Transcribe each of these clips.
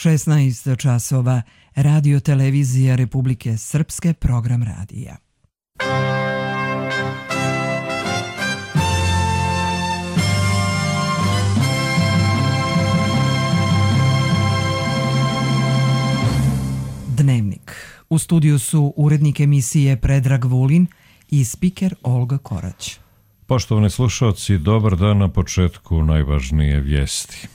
16 časova, Radio Televizija Republike Srpske, program radija. Dnevnik. U studiju su urednik emisije Predrag Vulin i spiker Olga Korać. Poštovani slušalci, dobar dan. Na početku najvažnije vijesti.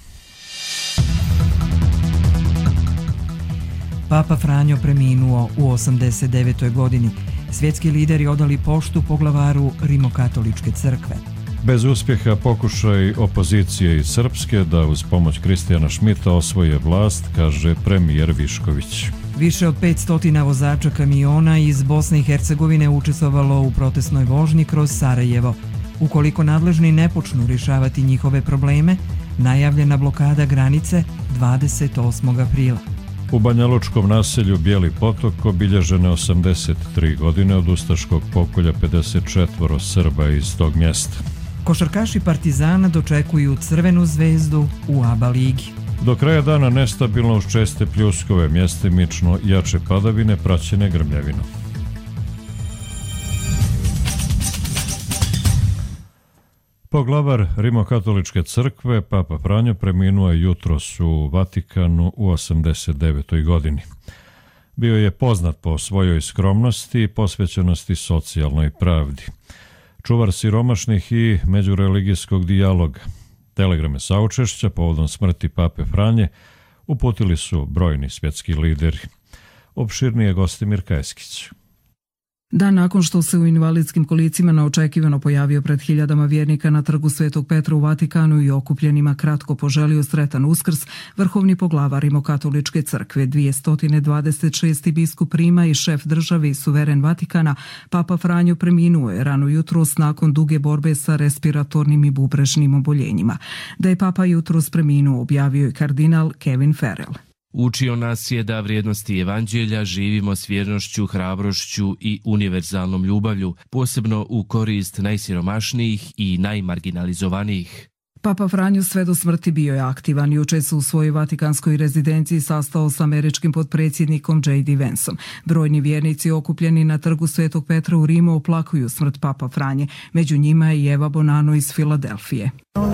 Papa Franjo preminuo u 89. godini. Svjetski lideri odali poštu poglavaru Rimokatoličke crkve. Bez uspjeha pokušaj opozicije iz Srpske da uz pomoć Kristijana Šmita osvoje vlast, kaže premijer Višković. Više od 500 vozača kamiona iz Bosne i Hercegovine učestvovalo u protestnoj vožnji kroz Sarajevo. Ukoliko nadležni ne počnu rješavati njihove probleme, najavljena blokada granice 28. aprila. U banjalučkom naselju Bijeli Potok obilježene 83 godine od ustaškog pokolja 54 Srba iz tog mjesta. Košarkaši Partizana dočekuju Crvenu zvezdu u ABA ligi. Do kraja dana nestabilno uz česte pljuskove, mjestimično jače padavine praćene grmljavinom. Poglavar Rimokatoličke crkve, Papa Franjo, preminuo je jutros u Vatikanu u 89. godini. Bio je poznat po svojoj skromnosti i posvećenosti socijalnoj pravdi. Čuvar siromašnih i međureligijskog dijaloga. Telegrame saučešća povodom smrti Pape Franje uputili su brojni svjetski lideri. Opširnije Gostimir Kajskić. Dan nakon što se u invalidskim kolicima neočekivano pojavio pred hiljadama vjernika na trgu Svetog Petra u Vatikanu i okupljenima kratko poželio sretan Uskrs, vrhovni poglavar Rimokatoličke crkve, 226. biskup Rima i šef države i suveren Vatikana, Papa Franjo preminuo je rano jutros nakon duge borbe sa respiratornim i bubrežnim oboljenjima. Da je Papa jutros preminuo, objavio je kardinal Kevin Farrell. Učio nas je da vrijednosti evanđelja živimo s vjernošću, hrabrošću i univerzalnom ljubavlju, posebno u korist najsiromašnijih i najmarginalizovanijih. Papa Franjo sve do smrti bio je aktivan. Juče se u svojoj vatikanskoj rezidenciji sastao s američkim potpredsjednikom J.D. Vanceom. Brojni vjernici okupljeni na trgu Svetog Petra u Rimu oplakuju smrt Papa Franje. Među njima je i Eva Bonano iz Filadelfije.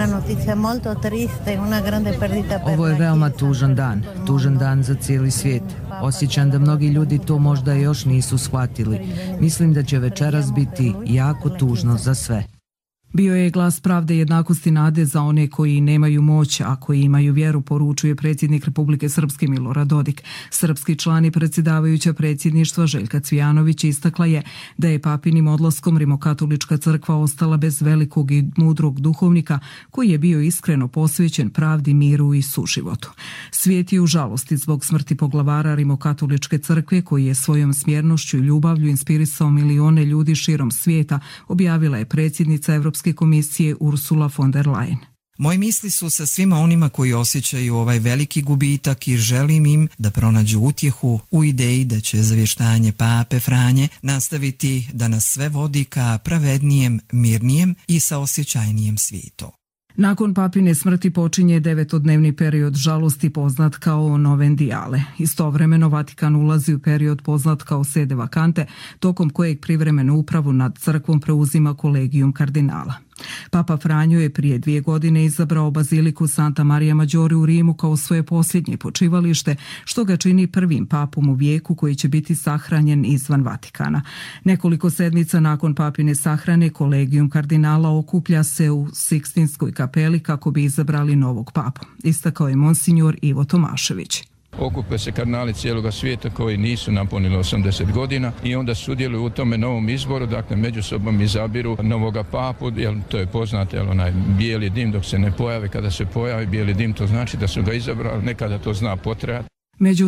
Ovo je veoma tužan dan za cijeli svijet. Osjećam da mnogi ljudi to možda još nisu shvatili. Mislim da će večeras biti jako tužno za sve. Bio je glas pravde, jednakosti, nade za one koji nemaju moć, a koji imaju vjeru, poručuje predsjednik Republike Srpske Milorad Dodik. Srpski član i predsjedavajuća predsjedništva Željka Cvijanović istakla je da je papinim odlaskom Rimokatolička crkva ostala bez velikog i mudrog duhovnika koji je bio iskreno posvećen pravdi, miru i suživotu. Svijet je u žalosti zbog smrti poglavara Rimokatoličke crkve koji je svojom smjernošću i ljubavlju inspirisao milione ljudi širom svijeta, objavila je predsjednica Europske komisije Ursula von der Leyen. Moje misli su sa svima onima koji osjećaju ovaj veliki gubitak i želim im da pronađu utjehu u ideji da će zavještanje Pape Franje nastaviti da nas sve vodi ka pravednijem, mirnijem i saosjećajnijem svijetu. Nakon papine smrti počinje 9-dnevni period žalosti poznat kao Noven Diale. Istovremeno Vatikan ulazi u period poznat kao Sede Vacante, tokom kojeg privremenu upravu nad crkvom preuzima kolegijum kardinala. Papa Franjo je prije 2 godine izabrao baziliku Santa Maria Maggiore u Rimu kao svoje posljednje počivalište, što ga čini prvim papom u vijeku koji će biti sahranjen izvan Vatikana. Nekoliko sedmica nakon papine sahrane, kolegijum kardinala okuplja se u Sikstinskoj kapeli kako bi izabrali novog papu, istakao je monsignor Ivo Tomašević. Okupe se kardinali cijeloga svijeta koji nisu napunili 80 godina i onda sudjeluju u tome novom izboru, dakle međusobom izabiru novoga papu, jer to je poznato, jer onaj bijeli dim dok se ne pojavi, kada se pojavi bijeli dim, to znači da su ga izabrali, nekada to zna potrajati. Među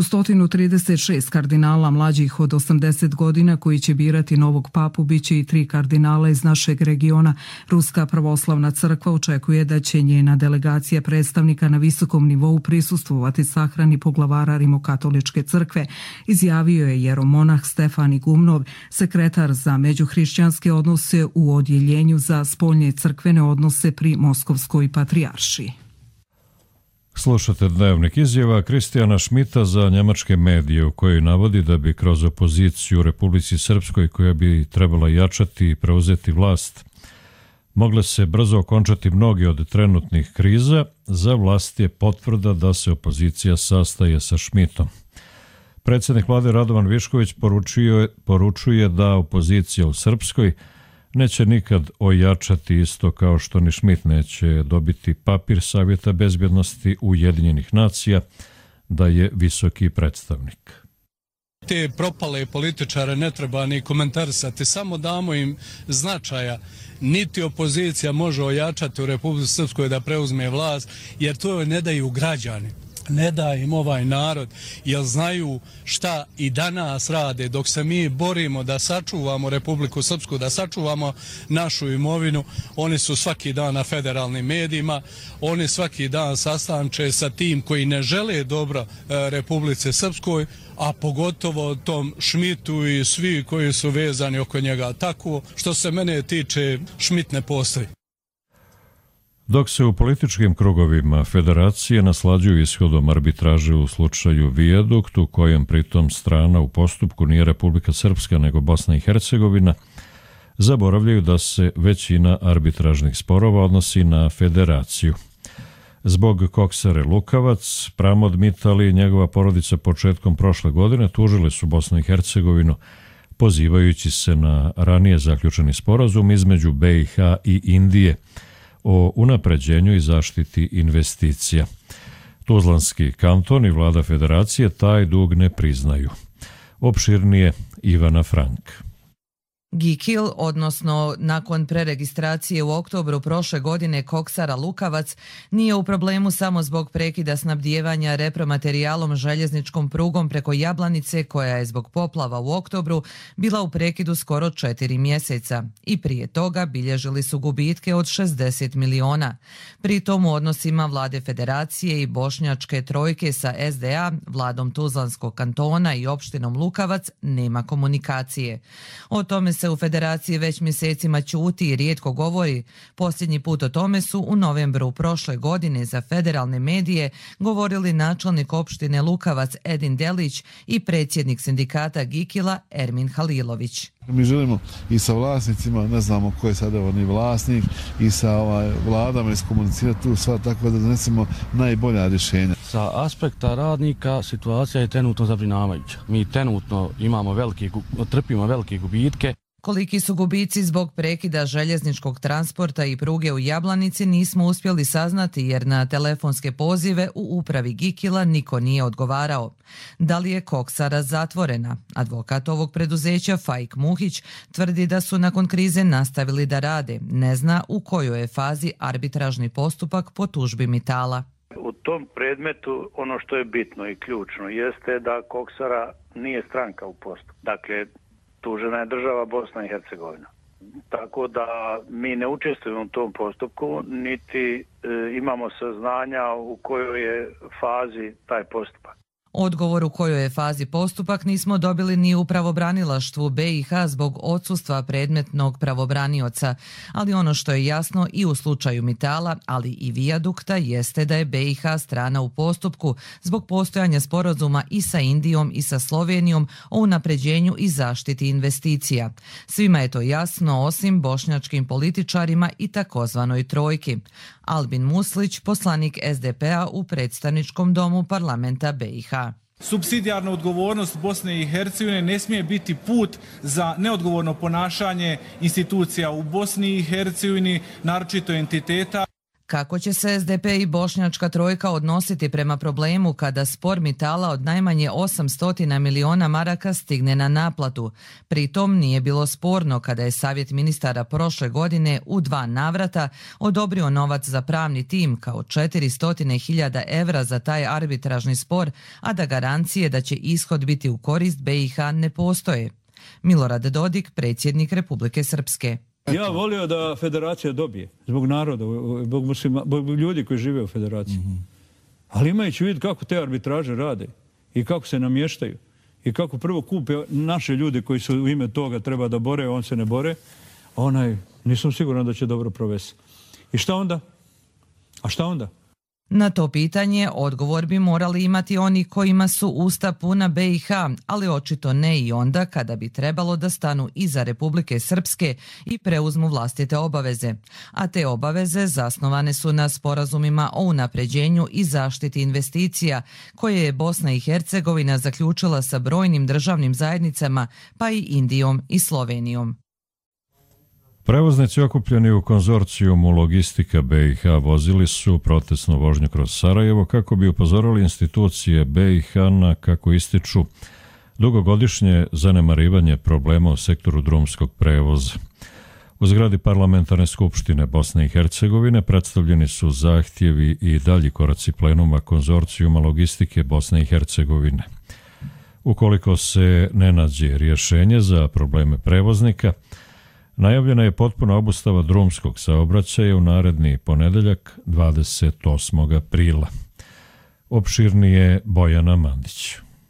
136 kardinala mlađih od 80 godina koji će birati novog papu biće i 3 kardinala iz našeg regiona. Ruska pravoslavna crkva očekuje da će njena delegacija predstavnika na visokom nivou prisustvovati sahrani poglavara Rimokatoličke crkve, izjavio je jeromonah Stefan Igumnov, sekretar za međuhrišćanske odnose u odjeljenju za spoljne crkvene odnose pri Moskovskoj patrijaršiji. Slušate dnevnik izjava Kristijana Šmita za njemačke medije u kojoj navodi da bi kroz opoziciju u Republici Srpskoj koja bi trebala jačati i preuzeti vlast mogle se brzo okončati mnogi od trenutnih kriza. Za vlast je potvrda da se opozicija sastaje sa Šmitom. Predsjednik vlade Radovan Višković poručuje da opozicija u Srpskoj neće nikad ojačati, isto kao što ni Šmit neće dobiti papir Savjeta bezbjednosti Ujedinjenih nacija da je visoki predstavnik. Te propale političare ne treba ni komentarisati, samo damo im značaja. Niti opozicija može ojačati u Republici Srpskoj da preuzme vlast, jer to ne daju građani. Ne da im ovaj narod, jer znaju šta i danas rade dok se mi borimo da sačuvamo Republiku Srpsku, da sačuvamo našu imovinu. Oni su svaki dan na federalnim medijima, oni svaki dan sastanče sa tim koji ne žele dobro Republici Srpskoj, a pogotovo tom Šmitu i svi koji su vezani oko njega. Tako što se mene tiče, Šmit ne postoji. Dok se u političkim krugovima federacije naslađuju ishodom arbitraže u slučaju Vijadukt, u kojem pritom strana u postupku nije Republika Srpska nego Bosna i Hercegovina, zaboravljaju da se većina arbitražnih sporova odnosi na federaciju. Zbog koksare Lukavac, Pramod Mitali i njegova porodica početkom prošle godine tužile su Bosnu i Hercegovinu, pozivajući se na ranije zaključeni sporazum između BiH i Indije o unapređenju i zaštiti investicija. Tuzlanski kanton i vlada federacije taj dug ne priznaju. Opširnije Ivana Frank. Gikil, odnosno nakon preregistracije u oktobru prošle godine koksara Lukavac, nije u problemu samo zbog prekida snabdijevanja repromaterijalom željezničkom prugom preko Jablanice, koja je zbog poplava u oktobru bila u prekidu skoro 4 mjeseca. I prije toga bilježili su gubitke od 60 miliona. Pritom u odnosima vlade federacije i bošnjačke trojke sa SDA, vladom Tuzlanskog kantona i opštinom Lukavac nema komunikacije. O tome se u federaciji već mjesecima ćuti i rijetko govori. Posljednji put o tome su u novembru prošle godine za federalne medije govorili načelnik opštine Lukavac Edin Delić i predsjednik sindikata Gikila Ermin Halilović. Mi želimo i sa vlasnicima, ne znamo ko je sada oni vlasnik, i sa vladama iskomunicirati tu stvar tako da donesemo najbolja rješenja. Sa aspekta radnika situacija je trenutno zabrinjavajuća. Mi trenutno trpimo velike gubitke. Koliki su gubici zbog prekida željezničkog transporta i pruge u Jablanici nismo uspjeli saznati jer na telefonske pozive u upravi Gikila niko nije odgovarao. Da li je koksara zatvorena? Advokat ovog preduzeća Faik Muhić tvrdi da su nakon krize nastavili da rade. Ne zna u kojoj je fazi arbitražni postupak po tužbi Mitala. U tom predmetu ono što je bitno i ključno jeste da koksara nije stranka u postupku. Dakle, tužena je država Bosna i Hercegovina. Tako da mi ne učestvujemo u tom postupku, niti imamo saznanja u kojoj je fazi taj postupak. Odgovor u kojoj je fazi postupak nismo dobili ni u pravobranilaštvu BiH zbog odsustva predmetnog pravobranioca, ali ono što je jasno i u slučaju Mitala, ali i Vijadukta, jeste da je BiH strana u postupku zbog postojanja sporazuma i sa Indijom i sa Slovenijom o unapređenju i zaštiti investicija. Svima je to jasno osim bošnjačkim političarima i takozvanoj trojki. Albin Muslić, poslanik SDP-a u predstavničkom domu parlamenta BiH. Supsidijarna odgovornost Bosne i Hercegovine ne smije biti put za neodgovorno ponašanje institucija u Bosni i Hercegovini, naročito entiteta. Kako će se SDP i bošnjačka trojka odnositi prema problemu kada spor Mitala od najmanje 800 miliona maraka stigne na naplatu? Pritom nije bilo sporno kada je Savjet ministara prošle godine u 2 navrata odobrio novac za pravni tim kao 400.000 evra za taj arbitražni spor, a da garancije da će ishod biti u korist BiH ne postoje. Milorad Dodik, predsjednik Republike Srpske. Ja volio da federacija dobije, zbog naroda, zbog ljudi koji žive u federaciji. Ali imajući vid kako te arbitraže rade i kako se namještaju i kako prvo kupe naše ljude koji su u ime toga treba da bore, on se ne bore, nisam siguran da će dobro provesti. I šta onda? A šta onda? Na to pitanje odgovor bi morali imati oni kojima su usta puna BiH, ali očito ne i onda kada bi trebalo da stanu iza Republike Srpske i preuzmu vlastite obaveze. A te obaveze zasnovane su na sporazumima o unapređenju i zaštiti investicija koje je Bosna i Hercegovina zaključila sa brojnim državnim zajednicama, pa i Indijom i Slovenijom. Prevoznici okupljeni u konzorcijumu Logistika BiH vozili su protestnu vožnju kroz Sarajevo kako bi upozorili institucije BiH na, kako ističu, dugogodišnje zanemarivanje problema u sektoru drumskog prevoza. U zgradi Parlamentarne skupštine Bosne i Hercegovine predstavljeni su zahtjevi i dalji koraci plenuma konzorcijuma Logistike Bosne i Hercegovine. Ukoliko se ne nađe rješenje za probleme prevoznika, najavljena je potpuna obustava drumskog saobraćaja u naredni ponedeljak 28. aprila. Opširnije Bojana Mandić.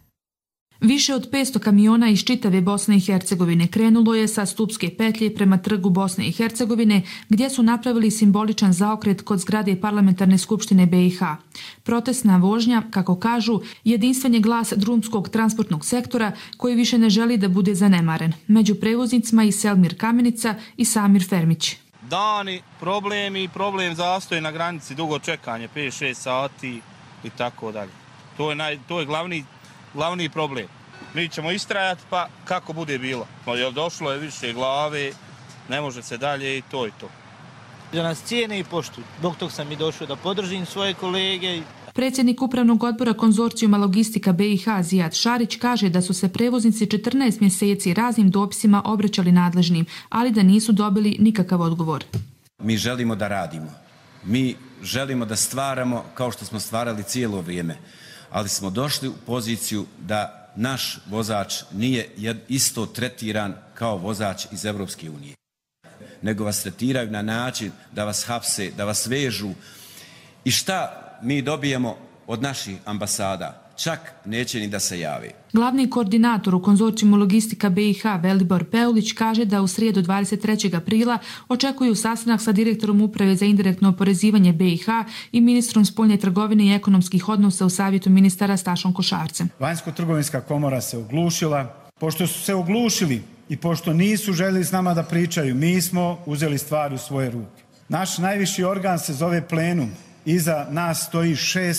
Više od 500 kamiona iz čitave Bosne i Hercegovine krenulo je sa Stupske petlje prema trgu Bosne i Hercegovine, gdje su napravili simboličan zaokret kod zgrade Parlamentarne skupštine BiH. Protestna vožnja, kako kažu, jedinstven je glas drumskog transportnog sektora koji više ne želi da bude zanemaren. Među prevoznicima i Selmir Kamenica i Samir Fermić. Dani, problem zastoji na granici, dugo čekanje, 5-6 sati i tako dalje. To je glavni problem. Mi ćemo istrajati, pa kako bude bilo. Jer došlo je više glave, ne može se dalje i to je to. Da nas cijene i poštuju. Zbog tog sam i došao da podržim svoje kolege. Predsjednik Upravnog odbora konzorcijuma Logistika BiH Zijad Šarić kaže da su se prevoznici 14 mjeseci raznim dopisima obraćali nadležnim, ali da nisu dobili nikakav odgovor. Mi želimo da radimo. Mi želimo da stvaramo kao što smo stvarali cijelo vrijeme. Ali smo došli u poziciju da naš vozač nije isto tretiran kao vozač iz Europske unije. Nego vas tretiraju na način da vas hapse, da vas vežu. I šta mi dobijemo od naših ambasada? Čak neće ni da se jave. Glavni koordinator u konzorcijumu Logistika BiH Velibor Peulić kaže da u srijedu 23. aprila očekuju sastanak sa direktorom Uprave za indirektno oporezivanje BiH i ministrom spoljne trgovine i ekonomskih odnosa u Savjetu ministara Stašom Košarcem. Vanjsko-trgovinska komora se oglušila. Pošto su se oglušili i pošto nisu željeli s nama da pričaju, mi smo uzeli stvari u svoje ruke. Naš najviši organ se zove plenum. Iza nas stoji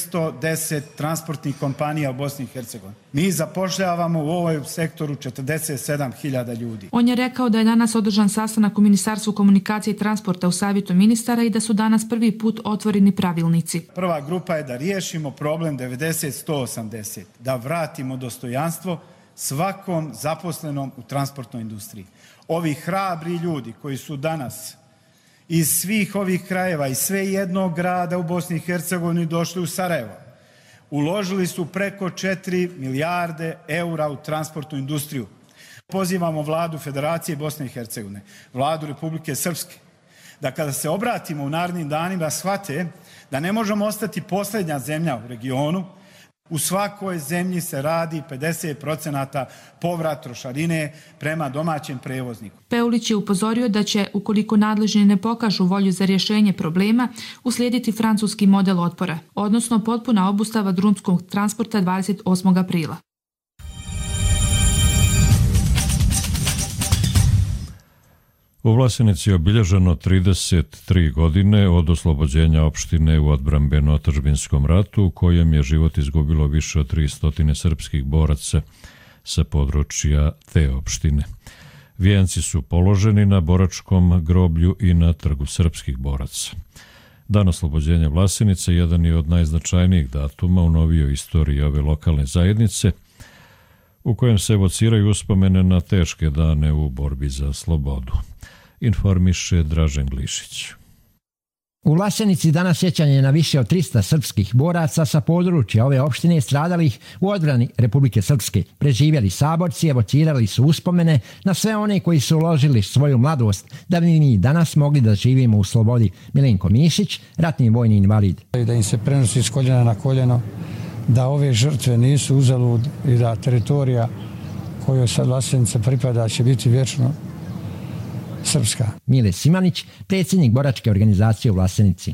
610 transportnih kompanija u Bosni i Hercegovini. Mi zapošljavamo u ovom sektoru 47.000 ljudi. On je rekao da je danas održan sastanak u Ministarstvu komunikacije i transporta u Savjetu ministara i da su danas prvi put otvoreni pravilnici. Prva grupa je da riješimo problem 90-180, da vratimo dostojanstvo svakom zaposlenom u transportnoj industriji. Ovi hrabri ljudi koji su danas iz svih ovih krajeva, iz sve jednog grada u Bosni i Hercegovini došli u Sarajevo. Uložili su preko 4 milijarde eura u transportnu industriju. Pozivamo vladu Federacije Bosne i Hercegovine, vladu Republike Srpske, da kada se obratimo u narednim danima shvate da ne možemo ostati posljednja zemlja u regionu. U svakoj zemlji se radi 50% povrat trošarine prema domaćem prevozniku. Peulić je upozorio da će, ukoliko nadležni ne pokažu volju za rješenje problema, uslijediti francuski model otpora, odnosno potpuna obustava drumskog transporta 28. aprila. U Vlasenici je obilježeno 33 godine od oslobođenja opštine u odbrambeno-otadžbinskom ratu u kojem je život izgubilo više od 300 srpskih boraca sa područja te opštine. Vijenci su položeni na boračkom groblju i na trgu srpskih boraca. Dan oslobođenja Vlasenice jedan je od najznačajnijih datuma u novijoj istoriji ove lokalne zajednice, u kojem se evociraju uspomene na teške dane u borbi za slobodu. Informiše Dražen Glišić. U Vlasenici danas sjećanje na više od 300 srpskih boraca sa područja ove opštine stradalih u odbrani Republike Srpske. Preživjeli saborci evocirali su uspomene na sve one koji su uložili svoju mladost da bi mi danas mogli da živimo u slobodi. Milenko Mišić, ratni vojni invalid. Da im se prenosi s koljena na koljeno, da ove žrtve nisu uzalud i da teritorija kojoj sad Vlasenica pripada će biti vječno srpska. Mile Simanić, predsjednik boračke organizacije u Vlasenici.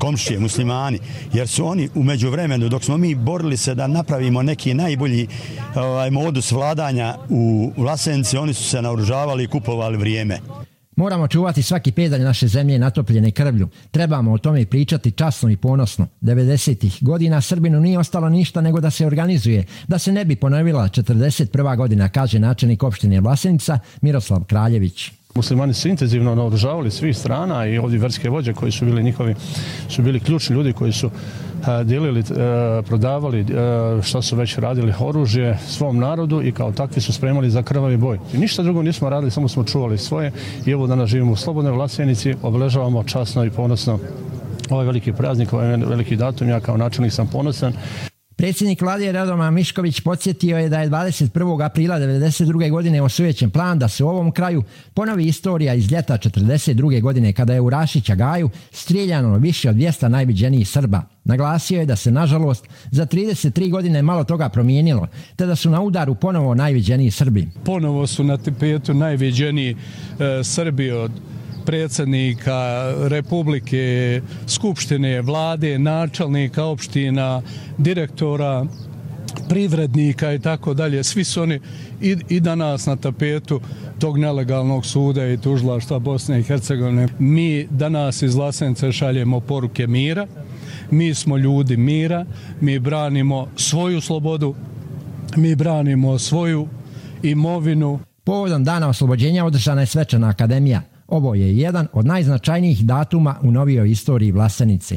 komšije, muslimani, jer su oni u međuvremenu, dok smo mi borili se da napravimo neki najbolji modus vladanja u Vlasenici, oni su se naoružavali i kupovali vrijeme. Moramo čuvati svaki pedalj naše zemlje natopljene krvlju. Trebamo o tome pričati časno i ponosno. 90. godina Srbinu nije ostalo ništa nego da se organizuje, da se ne bi ponovila 41. godina, kaže načelnik opštine Vlasenica Miroslav Kraljević. Muslimani su intenzivno naoružavali svih strana i ovdje verske vođe koji su bili njihovi, su bili ključni ljudi koji su dijelili, prodavali, što su već radili, oružje svom narodu i kao takvi su spremali za krvavi boj. I ništa drugo nismo radili, samo smo čuvali svoje i evo danas živimo u slobodnoj Vlasenici, obeležavamo časno i ponosno ovaj veliki praznik, ovaj veliki datum. Ja kao načelnik sam ponosan. Predsjednik vlade Radovan Mišković podsjetio je da je 21. aprila 1992. godine osujećen plan da se u ovom kraju ponovi istorija iz ljeta 1942. godine kada je u Rašića Gaju strijeljano više od 200 najviđenijih Srba. Naglasio je da se, nažalost, za 33 godine malo toga promijenilo, te da su na udaru ponovo najviđeniji Srbi. Ponovo su na tapetu najviđeniji Srbi od predsjednika Republike, Skupštine, vlade, načelnika opština, direktora, privrednika i tako dalje. Svi su oni i danas na tapetu tog nelegalnog suda i tužilaštva Bosne i Hercegovine. Mi danas iz Vlasenice šaljemo poruke mira. Mi smo ljudi mira, mi branimo svoju slobodu, mi branimo svoju imovinu. Povodom dana oslobođenja održana je svečana akademija. Ovo je jedan od najznačajnijih datuma u novijoj istoriji Vlasenice.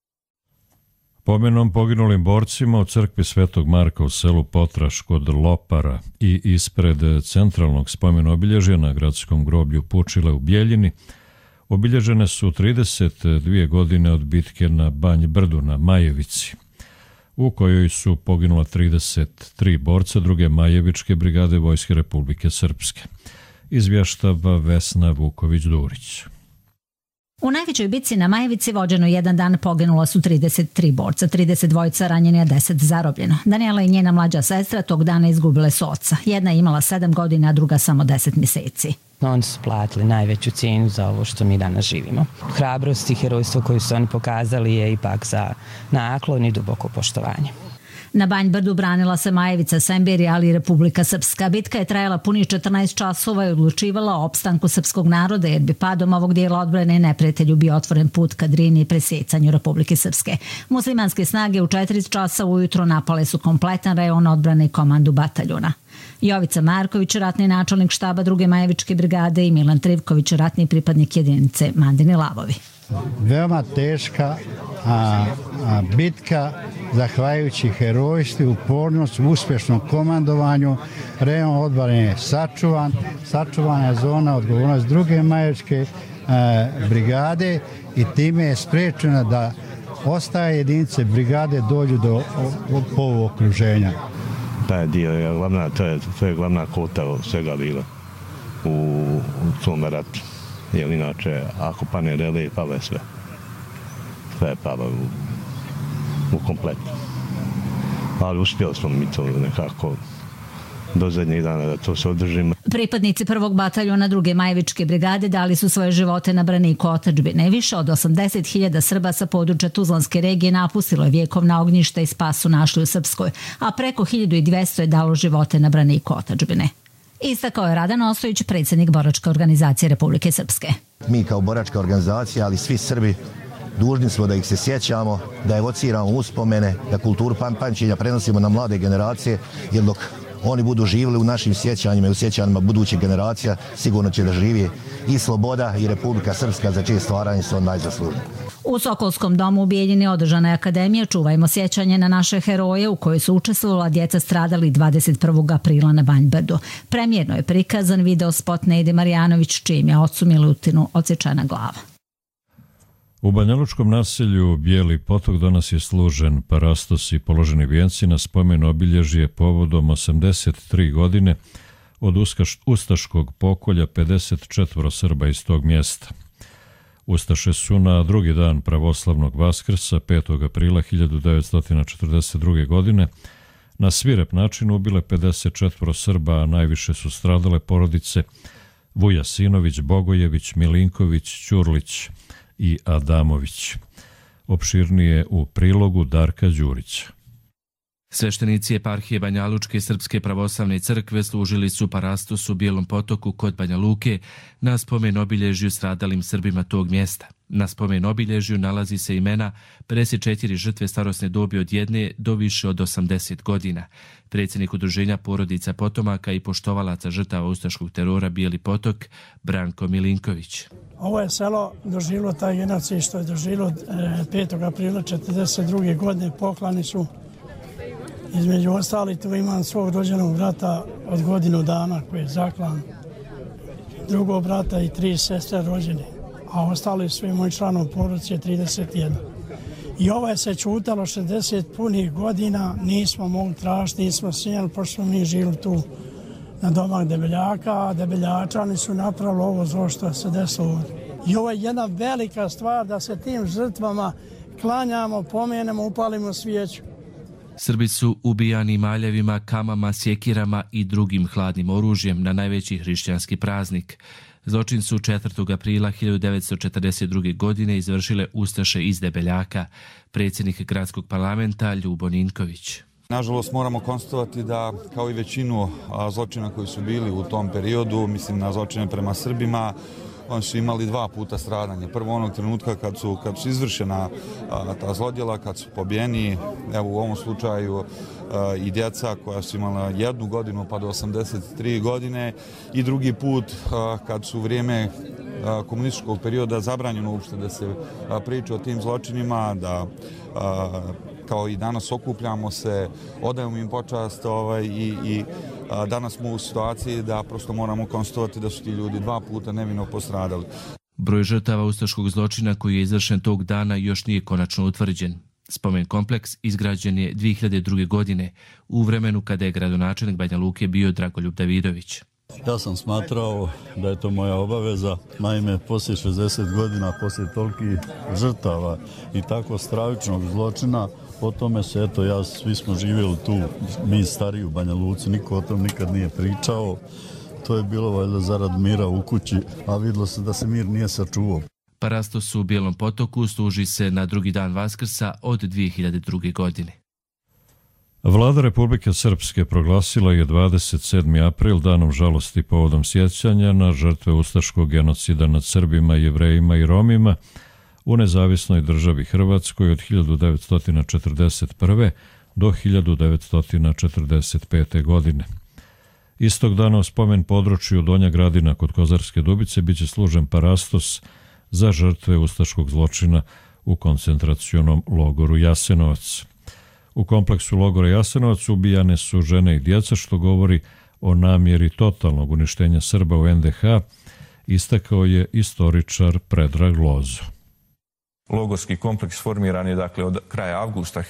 Pomenom poginulim borcima u crkvi Svetog Marka u selu Potraš kod Lopara i ispred centralnog spomen-obilježja na gradskom groblju Pučile u Bjeljini obilježene su 32 godine od bitke na Banj Brdu na Majevici, u kojoj su poginula 33 borca druge Majevičke brigade Vojske Republike Srpske. Izvještava Vesna Vuković-Durić. U najvećoj bitci na Majevici vođeno jedan dan poginula su 33 borca, 32 ranjeni, a 10 zarobljeno. Daniela i njena mlađa sestra tog dana izgubile su oca. Jedna je imala 7 godina, a druga samo 10 mjeseci. Oni su platili najveću cijenu za ovo što mi danas živimo. Hrabrost i herojstvo koju su oni pokazali je ipak za naklon i duboko poštovanje. Na Banj Brdu branila se Majevica, Semberi, ali i Republika Srpska. Bitka je trajala punih 14 časova i odlučivala o opstanku srpskog naroda, jer bi padom ovog dijela odbrane neprijatelju bio otvoren put ka Drini i presjecanju Republike Srpske. Muslimanske snage u 4 časa ujutro napale su kompletan rejon odbrane i komandu bataljuna. Jovica Marković, ratni načelnik štaba druge Majevičke brigade, i Milan Trivković, ratni pripadnik jedinice Mandini Lavovi. Veoma teška bitka, zahvaljujući herojstvu, upornosti, uspješnom komandovanju. Rejon odbrane je sačuvana je zona odgovornost druge Majevičke brigade i time je sprečena da ostaje jedinice brigade dođu do ovog okruženja. Taj dio je glavna, to je glavna kota svega bila u tom ratu. Jer inače, ako pane relije, pale sve. Sve je palo u kompletu. Ali uspjeli smo mi to nekako do zadnjih dana da to se održimo. Pripadnici prvog bataljona druge Majevičke brigade dali su svoje živote na braniku otadžbine. Više od 80.000 Srba sa područja Tuzlanske regije napustilo je vjekovna ognjišta i spas su našli u Srpskoj, a preko 1200 je dalo živote na braniku otadžbine. Istakao je Radan Ostojić, predsjednik Boračke organizacije Republike Srpske. Mi kao boračka organizacija, ali svi Srbi, dužni smo da ih se sjećamo, da evociramo uspomene, da kulturu pamćenja prenosimo na mlade generacije, jer dok oni budu živjeli u našim sjećanjima i u sjećanjima budućih generacija, sigurno će da živi i sloboda i Republika Srpska, za čije stvaranje su on najzaslužniji. U Sokolskom domu u Bijeljini održana je akademija Čuvajmo sjećanje na naše heroje, u kojoj su učestvovala djeca stradali 21. aprila na Banj Brdu. Premijerno je prikazan video spot Nede Marjanović, čijem je ocu Milutinu odsječena glava. U Banjalučkom naselju Bijeli potok danas je služen parastos i položeni vijenci na spomen obilježje povodom 83 godine od ustaškog pokolja 54 Srba iz tog mjesta. Ustaše su na drugi dan pravoslavnog Vaskrsa, 5. aprila 1942. godine, na svirep način ubile 54 Srba, a najviše su stradale porodice Vujasinović, Bogojević, Milinković, Ćurlić i Adamović. Opširnije u prilogu Darka Đurića. Sveštenici eparhije Banja Lučke Srpske pravoslavne crkve služili su parastos u Bijelom potoku kod Banja Luke na spomen obilježju stradalim Srbima tog mjesta. Na spomen obilježju nalazi se imena 54 žrtve starosne dobi od 1 do više od 80 godina. Predsjednik udruženja porodica potomaka i poštovalaca žrtava ustaškog terora Bijeli potok, Branko Milinković. Ovo je selo doživjelo taj genocid što je doživjelo 5. aprila 1942. godine. Poklani su, između ostali, tu imam svog rođenog brata od godinu dana koji je zaklan, drugog brata i 3 sestre rođene, a ostali svi moji članovi porodice 31. I ovo je se čutalo 60 punih godina, nismo mogli tražiti, nismo smjeli, pošto smo mi žili tu na domak Debeljaka, a Debeljačani su napravili ovo zlo što se desilo ovdje. I ovo je jedna velika stvar da se tim žrtvama klanjamo, pomenemo, upalimo svijeću. Srbi su ubijani maljevima, kamama, sjekirama i drugim hladnim oružjem na najveći hrišćanski praznik. Zločin su 4. aprila 1942. godine izvršile ustaše iz Debeljaka, predsjednik gradskog parlamenta Ljubo Ninković. Nažalost, moramo konstatovati da, kao i većinu zločina koji su bili u tom periodu, mislim na zločine prema Srbima, oni su imali 2 puta stradanje. Prvo onog trenutka kad su izvršena ta zlodjela, kad su pobijeni, evo u ovom slučaju i djeca koja su imala 1 godinu pa do 83 godine, i drugi put kad su u vrijeme komunističkog perioda zabranjeno uopšte da se priča o tim zločinima, da kao i danas okupljamo se, odajemo im počast i danas smo u situaciji da prosto moramo konstatovati da su ti ljudi 2 puta nevino postradali. Broj žrtava ustaškog zločina koji je izvršen tog dana još nije konačno utvrđen. Spomen kompleks izgrađen je 2002. godine u vremenu kada je gradonačelnik Banja Luke bio Dragoljub Davidović. Ja sam smatrao da je to moja obaveza, naime poslije 60 godina, poslije tolikih žrtava i tako stravičnog zločina, o tome se, svi smo živjeli tu, mi stariji u Banja Luci, niko o tom nikad nije pričao. To je bilo valjda zarad mira u kući, a vidjelo se da se mir nije sačuvao. Parastos u Bijelom potoku služi se na drugi dan Vaskrsa od 2002. godine. Vlada Republike Srpske proglasila je 27. april danom žalosti povodom sjećanja na žrtve ustaškog genocida nad Srbima, Jevrejima i Romima u nezavisnoj državi Hrvatskoj od 1941. do 1945. godine. Istog dana u spomen području Donja Gradina kod Kozarske Dubice biće služen parastos za žrtve ustaškog zločina u koncentracionom logoru Jasenovac. U kompleksu logora Jasenovac ubijane su žene i djeca, što govori o namjeri totalnog uništenja Srba u NDH, istakao je istoričar Predrag Lozo. Logorski kompleks formiran je od kraja avgusta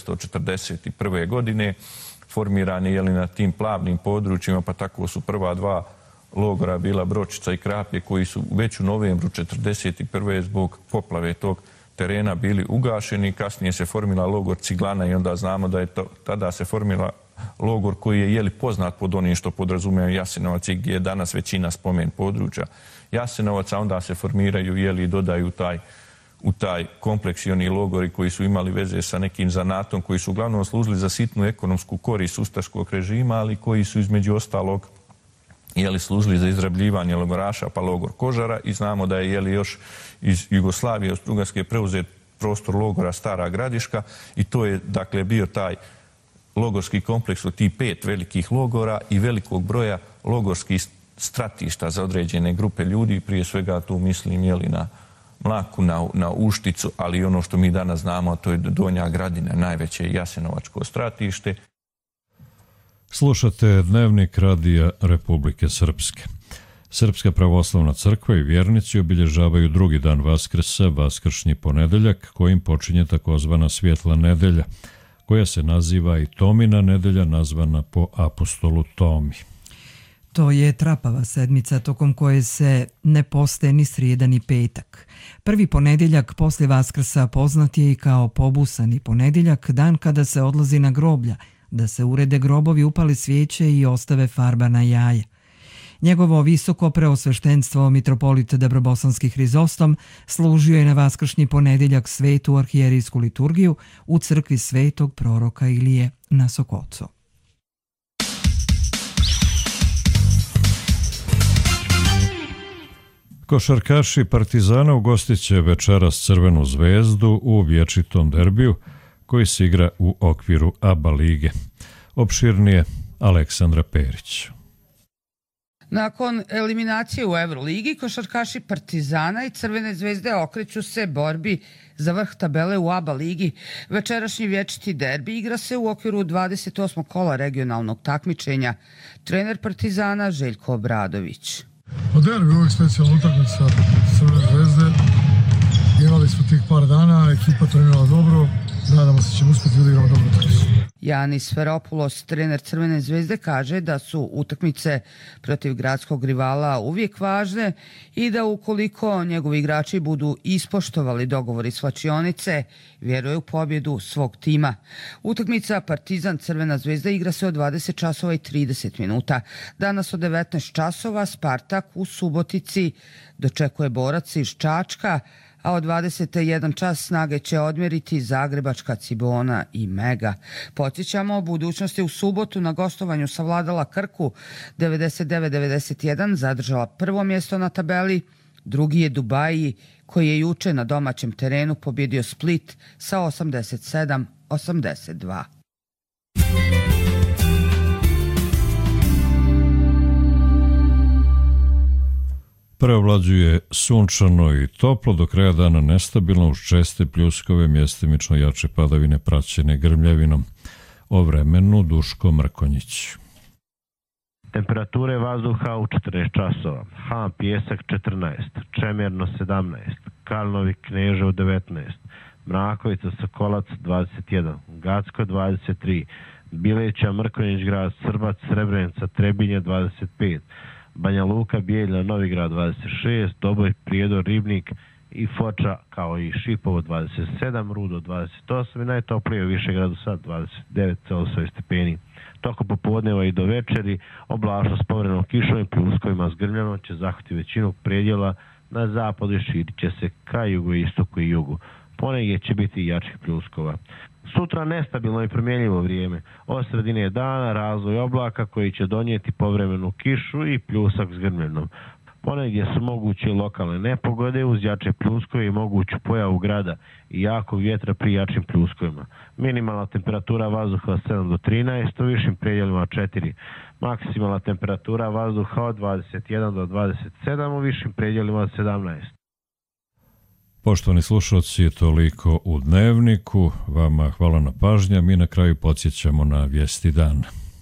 1941. godine. Formiran je na tim plavnim područjima, pa tako su prva 2 logora bila Bročica i Krapje, koji su već u novembru 1941. zbog poplave tog terena bili ugašeni. Kasnije se formila logor Ciglana i onda znamo da je tada se formila logor koji je poznat pod onim što podrazumijaju Jasenovac i gdje je danas većina spomen područja Jasenovaca. Onda se formiraju i dodaju u taj kompleks i oni logori koji su imali veze sa nekim zanatom, koji su uglavnom služili za sitnu ekonomsku korist ustaškog režima, ali koji su između ostalog služili za izrabljivanje logoraša, pa logor Kožara, i znamo da je još iz Jugoslavije, Austro-Ugarske, preuzet prostor logora Stara Gradiška, i to je bio taj logorski kompleks od tih 5 velikih logora i velikog broja logorskih stratišta za određene grupe ljudi, prije svega tu mislim na Mlaku, na Ušticu, ali i ono što mi danas znamo, to je Donja Gradina, najveće jasenovačko stratište. Slušate Dnevnik Radija Republike Srpske. Srpska pravoslavna crkva i vjernici obilježavaju drugi dan Vaskrsa, vaskršnji ponedeljak, kojim počinje takozvana svjetla nedelja, koja se naziva i Tomina nedelja, nazvana po apostolu Tomi. To je trapava sedmica tokom koje se ne poste ni srijeda ni petak. Prvi ponedjeljak poslije Vaskrsa poznat je i kao pobusani ponedjeljak, dan kada se odlazi na groblja, da se urede grobovi, upali svijeće i ostave farbana jaja. Njegovo visoko preosveštenstvo mitropolita Dabrobosanski Hrizostom služio je na vaskršnji ponedjeljak svetu arhijerijsku liturgiju u crkvi svetog proroka Ilije na Sokocu. Košarkaši Partizana ugostit će večeras Crvenu zvezdu u vječitom derbiju koji se igra u okviru ABA lige. Opširnije Aleksandra Perić. Nakon eliminacije u Euroligi, košarkaši Partizana i Crvene zvezde okreću se borbi za vrh tabele u ABA ligi. Večerašnji vječiti derbi igra se u okviru 28. kola regionalnog takmičenja. Trener Partizana Željko Obradović. Derbi, uvijek specijalna utakmica Crvene zvezde. Imali smo tih par dana, ekipa trenirala dobro. Nadamo se ćemo uspjeti da igramo dobro utakmicu. Janis Feropoulos, trener Crvene zvezde, kaže da su utakmice protiv gradskog rivala uvijek važne i da ukoliko njegovi igrači budu ispoštovali dogovor iz slačionice, vjeruje u pobjedu svog tima. Utakmica Partizan Crvena zvezda igra se od 20 časova i 30 minuta. Danas od 19 časova Spartak u Subotici dočekuje borac iz Čačka, a od 21 čas snage će odmjeriti Zagrebačka Cibona i Mega. Podsjećamo, budućnost je u subotu na gostovanju savladala Krku 99-91, zadržala prvo mjesto na tabeli, drugi je Dubaji koji je juče na domaćem terenu pobjedio Split sa 87-82. Preovlađuje sunčano i toplo, do kraja dana nestabilno uz česte pljuskove, mjestimično jače padavine praćene grmljavinom. O vremenu Duško Mrkonjić. Temperature vazduha u 14 časova. Han Pijesak 14, Čemerno 17, Kalnovi Knežev 19, Mrakovica Sokolac 21, Gacko 23, Bileća Mrkonjić grad Srbac Srebrenica Trebinje 25, Banja Luka, Bijeljina, Novigrad 26, Doboj, Prijedor, Ribnik i Foča kao i Šipovo 27, Rudo 28 i najtoplije u Višegradu sad 29,8 stepeni. Tokom popodneva i do večeri oblačno s povremenom kišom i pljuskovima s grmljavom će zahvati većinu predjela, na zapadu i širit će se ka jugoistoku i jugu. Ponegdje će biti jačih pljuskova. Sutra nestabilno i promjenljivo vrijeme. Od sredine dana razvoj oblaka koji će donijeti povremenu kišu i pljusak s grmljenom. Ponegdje su moguće lokalne nepogode uz jače pljuskove i moguću pojavu grada i jakog vjetra pri jačim pljuskovima. Minimalna temperatura vazduha od 7 do 13, u višim predjelima 4. Maksimalna temperatura vazduha od 21 do 27, u višim predjelima od 17. Poštovani slušalci, toliko u Dnevniku. Vama hvala na pažnja. Mi na kraju podsjećamo na vijesti dana.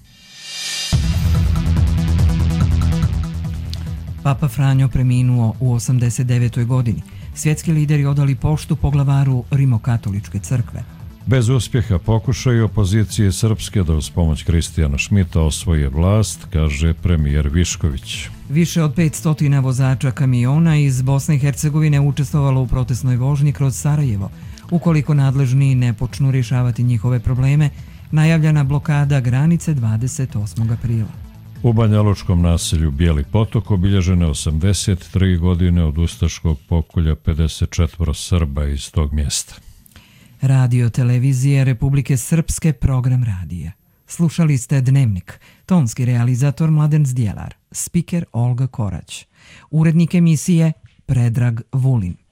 Papa Franjo preminuo u 89. godini. Svjetski lideri odali poštu poglavaru Rimokatoličke crkve. Bez uspjeha pokušaju opozicije srpske da uz pomoć Kristijana Šmita osvoje vlast, kaže premijer Višković. Više od 500 vozača kamiona iz Bosne i Hercegovine učestvovalo u protestnoj vožnji kroz Sarajevo. Ukoliko nadležni ne počnu rješavati njihove probleme, najavljena blokada granice 28. aprila. U banjalučkom naselju Bijeli potok obilježene 83 godine od ustaškog pokolja 54 Srba iz tog mjesta. Radio televizije Republike Srpske, program radija. Slušali ste Dnevnik, tonski realizator Mladen Zdjelar, spiker Olga Korać, urednik emisije Predrag Vulin.